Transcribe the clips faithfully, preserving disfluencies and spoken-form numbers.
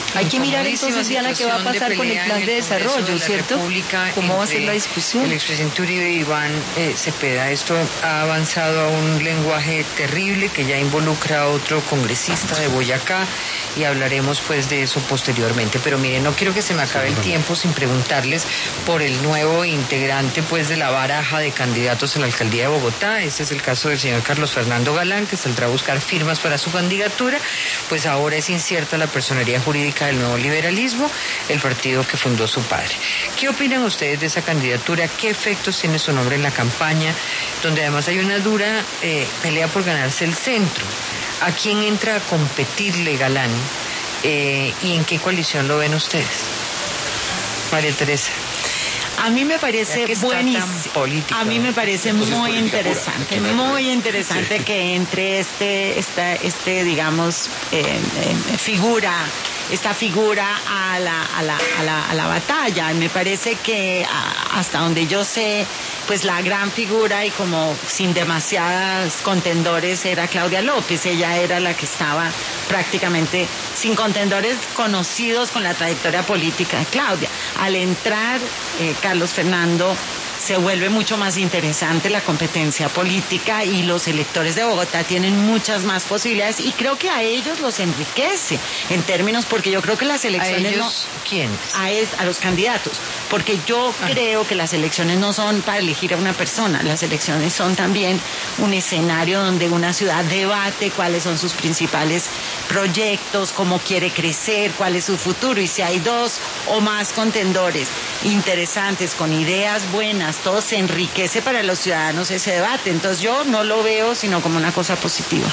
Hay que mirar entonces, Diana, qué va a pasar con el plan de desarrollo, ¿cierto? ¿Cómo va a ser la discusión? El expresidente Uribe y Iván eh, Cepeda, esto ha avanzado a un lenguaje terrible que ya involucra a otro congresista de Boyacá y hablaremos pues de eso posteriormente. Pero miren, no quiero que se me acabe el tiempo sin preguntarles por el nuevo integrante pues de la baraja de candidatos a la alcaldía de Bogotá. Este es el caso del señor Carlos Fernando Galán, que saldrá a buscar firmas para su candidatura. Pues ahora es incierta la personería jurídica del Nuevo Liberalismo, el partido que fundó su padre. ¿Qué opinan ustedes de esa candidatura? ¿Qué efectos tiene su nombre en la campaña? Donde además hay una dura eh, pelea por ganarse el centro. ¿A quién entra a competirle Galán? Eh, ¿Y en qué coalición lo ven ustedes? María Teresa. A mí me parece buenísimo. A mí me parece muy interesante, muy interesante que entre este, esta, este, digamos, eh, eh, figura, esta figura a la, a la, a la, a la batalla. Me parece que hasta donde yo sé, pues la gran figura y como sin demasiados contendores era Claudia López. Ella era la que estaba prácticamente sin contendores conocidos con la trayectoria política de Claudia. Al entrar eh, Carlos Fernando, se vuelve mucho más interesante la competencia política y los electores de Bogotá tienen muchas más posibilidades y creo que a ellos los enriquece en términos, porque yo creo que las elecciones ¿A ellos no... ¿Quién? A, es, a los candidatos, porque yo ah. creo que las elecciones no son para elegir a una persona, las elecciones son también un escenario donde una ciudad debate cuáles son sus principales proyectos, cómo quiere crecer, cuál es su futuro, y si hay dos o más contendores interesantes, con ideas buenas, todo se enriquece para los ciudadanos ese debate. Entonces yo no lo veo sino como una cosa positiva.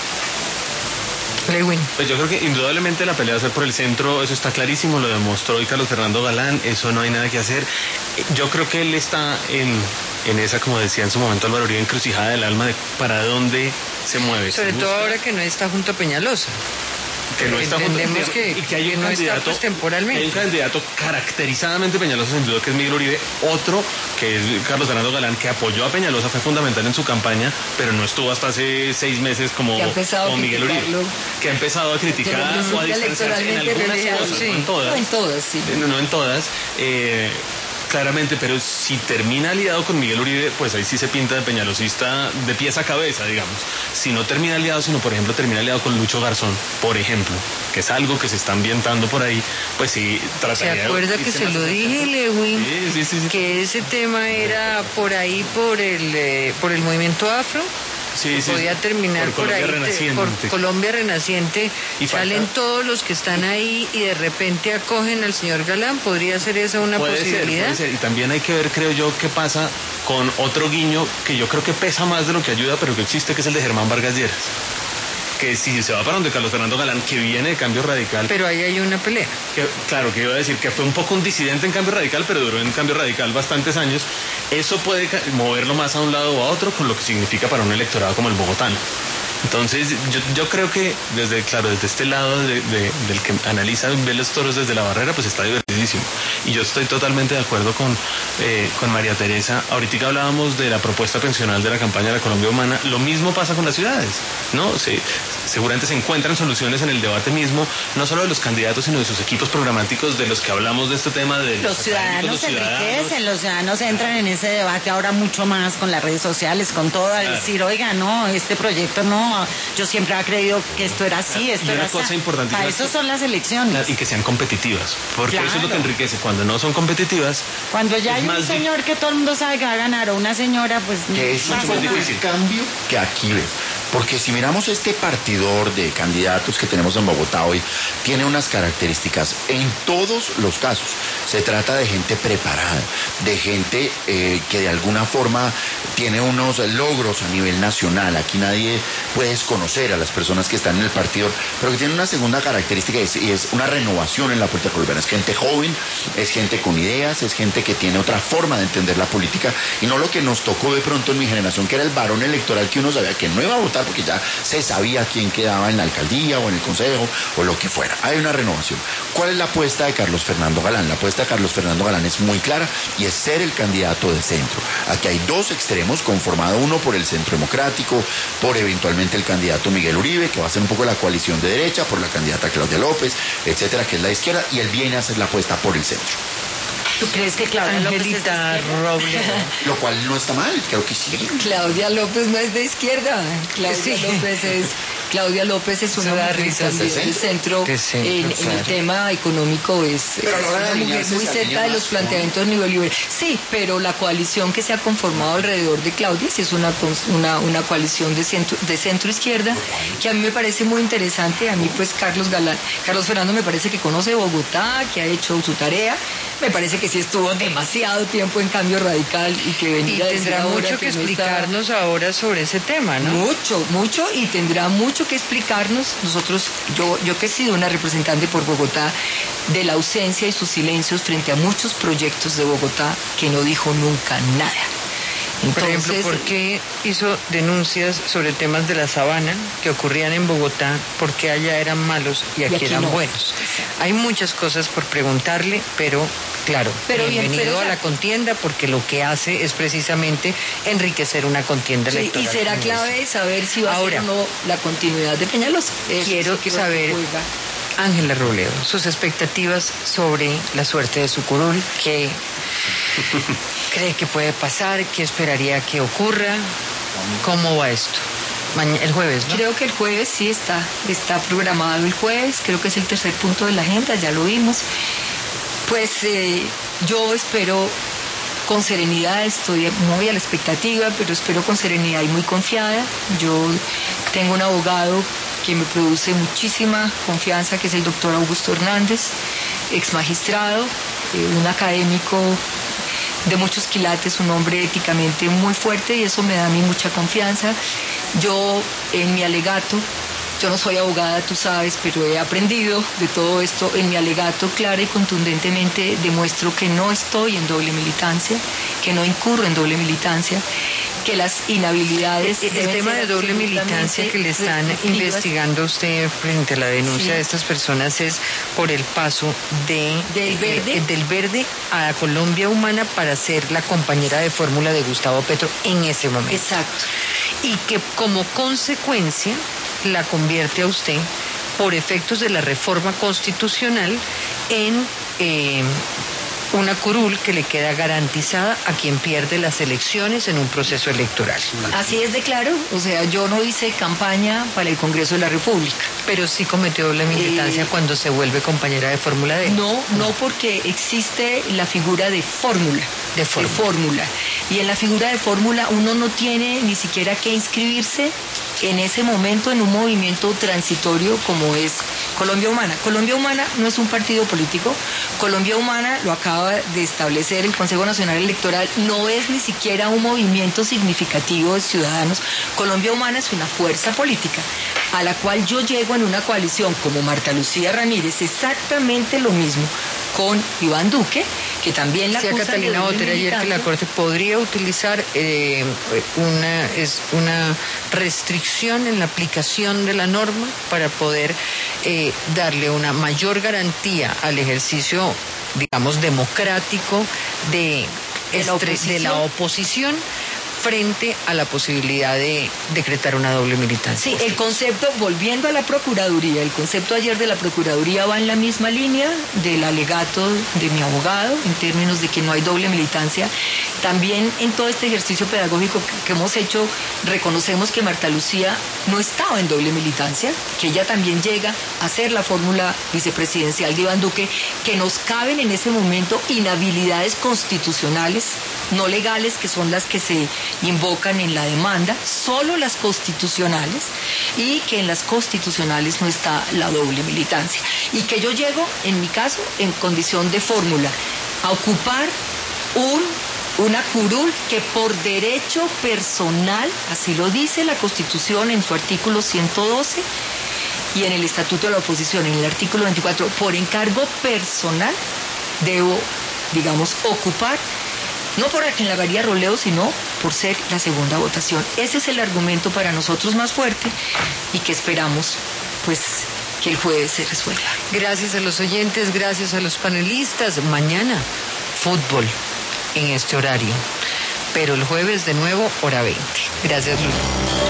Lewin. Pues yo creo que indudablemente la pelea va a ser por el centro, eso está clarísimo, lo demostró hoy Carlos Fernando Galán, eso no hay nada que hacer. Yo creo que él está en, en esa, como decía en su momento Álvaro Uribe, encrucijada del alma de para dónde se mueve. Sobre se todo ahora que no está junto a Peñalosa. Que no está junto, que, y que hay que un no candidato está, pues, temporalmente. Hay un candidato caracterizadamente Peñalosa sin duda, que es Miguel Uribe. Otro que es Carlos Fernando Galán, que apoyó a Peñalosa, fue fundamental en su campaña, pero no estuvo hasta hace seis meses como, como Miguel Uribe, que ha empezado a criticar o a distanciarse en algunas cosas, sí. no en todas, no en todas, sí. no, no en todas eh, claramente, pero si termina aliado con Miguel Uribe, pues ahí sí se pinta de peñalosista de pies a cabeza, digamos. Si no termina aliado, sino por ejemplo termina aliado con Lucho Garzón, por ejemplo, que es algo que se está ambientando por ahí, pues sí trataría de... ¿Se acuerda que se lo dije, Lewin? Sí, sí, sí, sí. Que ese tema era por ahí, por el, eh, por el movimiento afro. Sí, sí, podía terminar por, por ahí, Renaciente. por Colombia Renaciente, y salen falta... todos los que están ahí y de repente acogen al señor Galán. ¿Podría ser esa una puede posibilidad? Ser, puede ser. Y también hay que ver, creo yo, qué pasa con otro guiño que yo creo que pesa más de lo que ayuda, pero que existe, que es el de Germán Vargas Lleras. Que si se va para donde Carlos Fernando Galán, que viene de Cambio Radical. Pero ahí hay una pelea. Que, claro, que iba a decir que fue un poco un disidente en Cambio Radical, pero duró en Cambio Radical bastantes años. Eso puede moverlo más a un lado o a otro, con lo que significa para un electorado como el bogotano. Entonces, yo, yo creo que desde, claro, desde este lado de, de, del que analiza, ve los toros desde la barrera, pues está divertidísimo. Y yo estoy totalmente de acuerdo con, eh, con María Teresa. Ahorita hablábamos de la propuesta pensional de la campaña de la Colombia Humana. Lo mismo pasa con las ciudades, ¿no? Se, seguramente se encuentran soluciones en el debate mismo, no solo de los candidatos, sino de sus equipos programáticos, de los que hablamos de este tema. De los, los ciudadanos los se enriquecen, los ciudadanos entran en ese debate ahora mucho más con las redes sociales, con todo, al claro. decir, oiga, no, este proyecto no, yo siempre he creído que esto era así, esto y una era cosa así. Importantísima. Para eso son las elecciones. Y que sean competitivas, porque claro. eso es lo que enriquece. Cuando no son competitivas, cuando ya hay un más señor que todo el mundo sabe que va a ganar, o una señora, pues que es mucho más difícil. Cambio que aquí ves. Porque si miramos este partidor de candidatos que tenemos en Bogotá hoy, tiene unas características. En todos los casos se trata de gente preparada, de gente eh, que de alguna forma tiene unos logros a nivel nacional. Aquí nadie puede desconocer a las personas que están en el partidor, pero que tiene una segunda característica y es, y es una renovación en la política colombiana. Es gente joven, es gente con ideas, es gente que tiene otra forma de entender la política y no lo que nos tocó de pronto en mi generación, que era el varón electoral que uno sabía que no iba a votar igual porque ya se sabía quién quedaba en la alcaldía o en el consejo o lo que fuera. Hay una renovación. ¿Cuál es la apuesta de Carlos Fernando Galán? La apuesta de Carlos Fernando Galán es muy clara y es ser el candidato de centro. Aquí hay dos extremos conformado uno por el Centro Democrático, por eventualmente el candidato Miguel Uribe, que va a ser un poco la coalición de derecha, por la candidata Claudia López, etcétera, que es la izquierda, y él viene a hacer la apuesta por el centro. ¿Tú crees que Claudia Angelita López es Lo cual no está mal, creo que sí. Claudia López no es de izquierda. Claudia sí. López es Claudia López es una mujer del centro, de centro en, claro. en el tema económico es, es una mujer muy cerca de los planteamientos de nivel libre. Sí, pero la coalición que se ha conformado alrededor de Claudia sí es una una, una coalición de centro de centro izquierda que a mí me parece muy interesante. A mí pues Carlos Galán, Carlos Fernando me parece que conoce Bogotá, que ha hecho su tarea. Me parece que sí estuvo demasiado tiempo en Cambio Radical y que venía y tendrá mucho que, que explicarnos está... ahora sobre ese tema, ¿no? Mucho, mucho y tendrá mucho que explicarnos. Nosotros, yo, yo que he sido una representante por Bogotá, de la ausencia y sus silencios frente a muchos proyectos de Bogotá que no dijo nunca nada. Entonces, por ejemplo, ¿por qué hizo denuncias sobre temas de la sabana que ocurrían en Bogotá? Porque allá eran malos y aquí, y aquí eran no. buenos. Hay muchas cosas por preguntarle, pero claro, pero bienvenido bien, pero a la contienda, porque lo que hace es precisamente enriquecer una contienda sí, electoral. Y será clave eso. Saber si va Ahora, a ser o no la continuidad de Peñalosa. Quiero sí saber, Ángela Robledo, sus expectativas sobre la suerte de su curul, que cree que puede pasar, qué esperaría que ocurra, cómo va esto. El jueves, ¿no? Creo que el jueves sí está, está programado el jueves, creo que es el tercer punto de la agenda, ya lo vimos. Pues eh, yo espero con serenidad, estoy muy a la expectativa, pero espero con serenidad y muy confiada. Yo tengo un abogado que me produce muchísima confianza, que es el doctor Augusto Hernández, ex magistrado, eh, un académico de muchos quilates, un hombre éticamente muy fuerte, y eso me da a mí mucha confianza. Yo en mi alegato, yo no soy abogada, tú sabes, pero he aprendido de todo esto. En mi alegato clara y contundentemente demuestro que no estoy en doble militancia, que no incurro en doble militancia, que las inhabilidades... El, el tema de doble militancia que le están investigando a usted frente a la denuncia sí. de estas personas es por el paso de, del, verde. Eh, del Verde a Colombia Humana para ser la compañera de fórmula de Gustavo Petro en ese momento. Exacto. Y que como consecuencia la convierte a usted, por efectos de la reforma constitucional, en eh, una curul que le queda garantizada a quien pierde las elecciones en un proceso electoral. Así es de claro, o sea, yo no hice campaña para el Congreso de la República. Pero sí cometió doble militancia eh, cuando se vuelve compañera de fórmula D. No, no, porque existe la figura de fórmula. De fórmula. Y en la figura de fórmula uno no tiene ni siquiera que inscribirse en ese momento en un movimiento transitorio como es Colombia Humana. Colombia Humana no es un partido político. Colombia Humana, lo acaba de establecer el Consejo Nacional Electoral, no es ni siquiera un movimiento significativo de ciudadanos. Colombia Humana es una fuerza política a la cual yo llego en una coalición como Marta Lucía Ramírez, exactamente lo mismo con Iván Duque, que también la acusan. Decía Catalina Botero ayer que la Corte podría utilizar eh, una, es una restricción en la aplicación de la norma para poder eh, darle una mayor garantía al ejercicio, digamos, democrático de, de, la, oposición. de la oposición frente a la posibilidad de decretar una doble militancia. Sí, el concepto, volviendo a la Procuraduría, el concepto ayer de la Procuraduría va en la misma línea del alegato de mi abogado, en términos de que no hay doble militancia. También en todo este ejercicio pedagógico que, que hemos hecho, reconocemos que Marta Lucía no estaba en doble militancia, que ella también llega a ser la fórmula vicepresidencial de Iván Duque, que nos caben en ese momento inhabilidades constitucionales, no legales, que son las que se invocan en la demanda, solo las constitucionales, y que en las constitucionales no está la doble militancia. Y que yo llego, en mi caso, en condición de fórmula, a ocupar un, una curul que por derecho personal, así lo dice la Constitución en su artículo ciento doce, y en el Estatuto de la Oposición, en el artículo veinticuatro, por encargo personal, debo, digamos, ocupar, no por Ángela María Robledo, sino por ser la segunda votación. Ese es el argumento para nosotros más fuerte y que esperamos pues que el jueves se resuelva. Gracias a los oyentes, gracias a los panelistas. Mañana, fútbol en este horario. Pero el jueves de nuevo, hora veinte. Gracias, Lula.